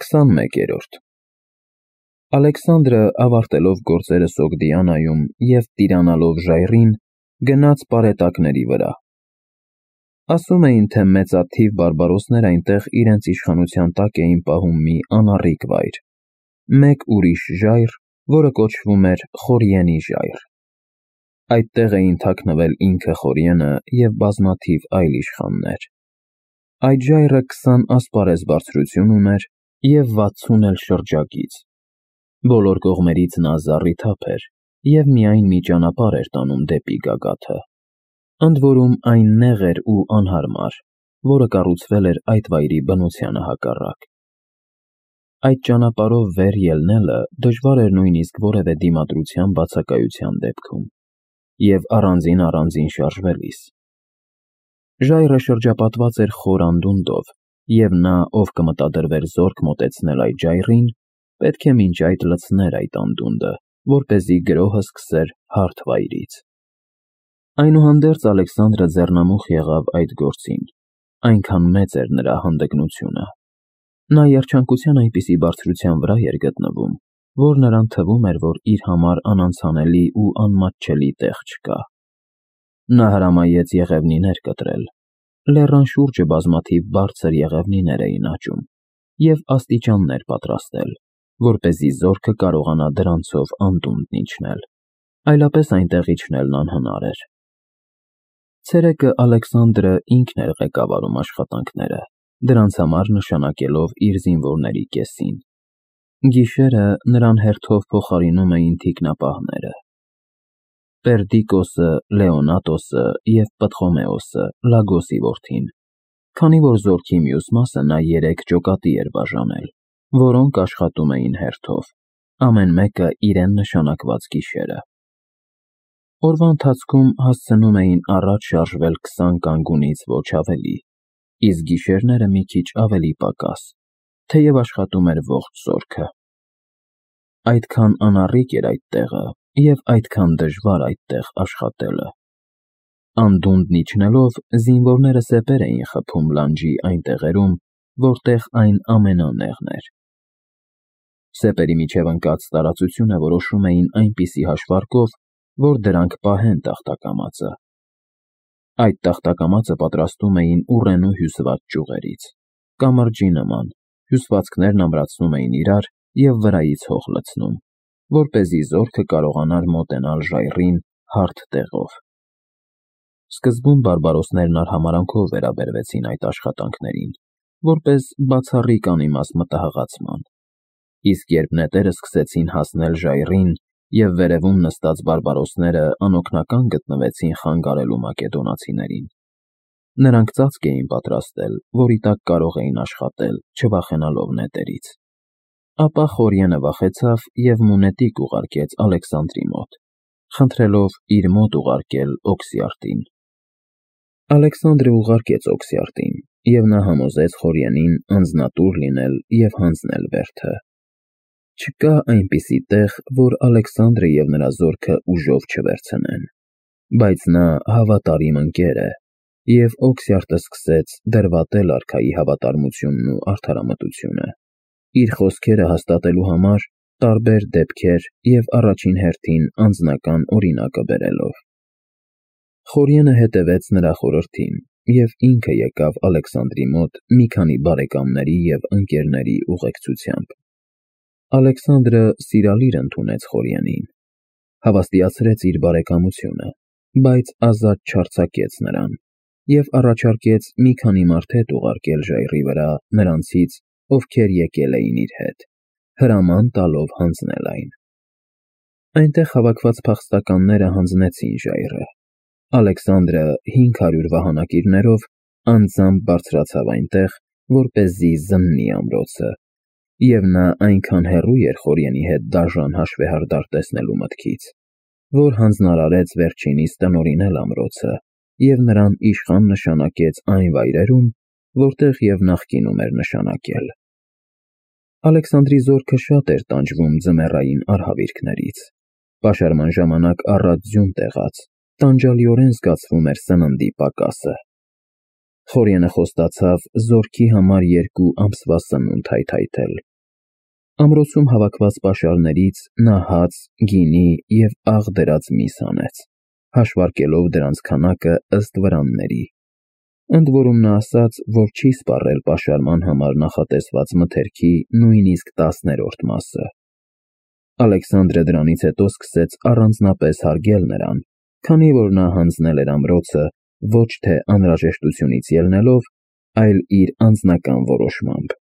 21-րդ Ալեքսանդրը ավարտելով գործերը Սոգդիանայում և տիրանալով ժայռին, գնաց պարետակների վրա։ Ասում էին, թե մեծաթիվ բարբարոսներ այնտեղ իրենց իշխանության տակ էին պահում մի անառիկ վայր, մեկ ուրիշ ժայռ, որը կոչվում էր Խորիենի ժայռ։ Այդտեղ էին թաքնվել ինքը Խորիենը և բազմաթիվ այլ իշխաններ։ Այդ ժայռը 20 ասպարեզ բարձրություն ուներ և 60 էլ շրջագիծ։ Բոլոր կողմերից նա զառիթափ էր և միայն մի ճանապարհ էր տանում դեպի գագաթը։ Ընդ որում այն նեղ էր ու անհարմար, որը կառուցվել էր այդ վայրի բնությանը հակառակ։ Այդ ճանապարհով վեր ելնելը դժվար էր նույնիսկ որևէ դիմադրության բացակայության դեպքում և առանձին շարժվելիս։ Ժայռը շրջապատված էր խոր անդունդով, և նա, ով կմտադրվեր զորք մոտեցնել այդ ժայռին, պետք է մինչ այդ լցներ այդ անդունդը, որպեսզի գրոհը սկսեր հարթ վայրից։ Այնուհանդերձ Ալեքսանդրը ձեռնամուխ եղավ այդ գործին, այնքան մեծ էր նրա հանդգնությունը։ Նա երջանկության այնպիսի բարձրության վրա էր գտնվում, որ նրան թվում էր, որ իր համար անանցանելի ու անմատչելի տեղ չկա։ Նա հրամայեց եղևնիներ կտրել։ Լեռան շուրջը բազմաթիվ բարձր եղևնիներ էին աճում և աստիճաններ պատրաստել, որպեսզի զորքը կարողանա դրանցով անդունդն իջնել, այլապես այնտեղ իջնելն անհնար էր։ Ցերեկը Ալեքսանդրը ինքն էր ղեկավարում աշխատանքները, դրանց համար նշանակելով իր զինվորների կեսին։ Գիշերը նրան հերթով փոխարինում էին թիկնապահները։ Պերդիկոսը, Լեոնատոսը և Պտղոմեոսը, Լագոսի որդին, քանի որ զորքի մյուս մասը նա 3 ջոկատի էր բաժանել, որոնք աշխատում էին հերթով, ամեն մեկը իրեն նշանակված գիշերը։ Օրվա ընթացքում հասցնում էին առաջ շարժվել 20 կանգունից ոչ ավելի, իսկ գիշերները մի քիչ ավելի պակաս, թեև աշխատում էր ողջ զորքը։ Այդքան անառիկ էր այդ տեղը և այդքան դժվար այդտեղ աշխատելը։ Անդունդն իջնելով զինվորները սեպեր էին խփում լանջի այն տեղերում, որտեղ այն ամենանեղն էր։ Սեպերի միջև ընկած տարածությունը որոշում էին այնպիսի հաշվարկով, որ դրանք պահեն տախտակամածը։ Այդ տախտակամածը պատրաստում էին ուռենու հյուսված ճյուղերից, կամրջի նման, հյուսվածքներն ամրացնում էին իրար և վրայից հող լցնում, որպեսզի զորքը կարողանար մոտենալ ժայռին հարթ տեղով։ Սկզբում բարբարոսներն արհամարհանքով վերաբերվեցին այդ աշխատանքներին, որպես բացառիկ անիմաստ մտահղացման, իսկ երբ նետերը սկսեցին հասնել ժայռին և վերևում նստած բարբարոսները անօգնական գտնվեցին խանգարելու մակեդոնացիներին, նրանք ծածկ էին պատրաստել, որի տակ կարող էին աշխատել, չվախենալով նետերից։ Ապա Խորիենը վախեցավ և մունետիկ ուղարկեց Ալեքսանդրի մոտ, խնդրելով իր մոտ ուղարկել Օքսիարտին։ Ալեքսանդրը ուղարկեց Օքսիարտին, և նա համոզեց Խորիենին անձնատուր լինել և հանձնել բերդը։ Չկա այնպիսի տեղ, որ Ալեքսանդրը և նրա զորքը ուժով չվերցնեն, բայց նա հավատարիմ ընկեր է, և Օքսիարտը սկսեց դրվատել արքայի հավատարմությունն ու արդարամտությունը, իր խոսքերը հաստատելու համար տարբեր դեպքեր և առաջին հերթին անձնական օրինակը բերելով։ Խորիենը հետևեց նրա խորհրդին և ինքը եկավ Ալեքսանդրի մոտ մի քանի բարեկամների և ընկերների ուղեկցությամբ։ Ալեքսանդրը սիրալիր ընդունեց Խորիենին, հավաստիացրեց իր բարեկամությունը, բայց ազատ չարձակեց նրան և առաջարկեց մի քանի մարդ հետ ուղարկել ժայռի վրա նրանցից, ովքեր եկել էին իր հետ, հրաման տալով հանձնել այն։ Այնտեղ հավաքված փախստականները հանձնեցին ժայռը։ Ալեքսանդրը 500 վահանակիրներով անձամբ բարձրացավ այնտեղ, որպեսզի զննի ամրոցը, և նա այնքան հեռու էր Խորիենի հետ դաժան հաշվեհարդար տեսնելու մտքից, որ հանձնարարեց վերջինիս տնօրինել ամրոցը և նրան իշխան նշանակեց այն վայրերում, որտեղ և նախկինում էր նշանակել։ Ալեքսանդրի զորքը շատ էր տանջվում ձմեռային արհավիրքներից։ Պաշարման ժամանակ առատ ձյուն տեղաց, տանջալիորեն զգացվում էր սննդի պակասը։ Խորիենը խոստացավ զորքի համար 2 ամսվա սնունդ հայթայթել, Ամրոցում հավաքված պաշարներից նա հաց, գինի և աղ դրած միս անեց, հաշվարկելով դրանց քանակը ըստ վրանների։ Ընդ որում նա ասաց, որ չի սպառել պաշարման համար նախատեսված մթերքի նույնիսկ 10-րդ մասը։ Ալեքսանդրը դրանից հետո սկսեց առանձնապես հարգել նրան, քանի որ նա հանձնել էր ամրոցը ոչ թե անհրաժեշտությունից ելնելով, այլ իր անձնական որոշմամբ։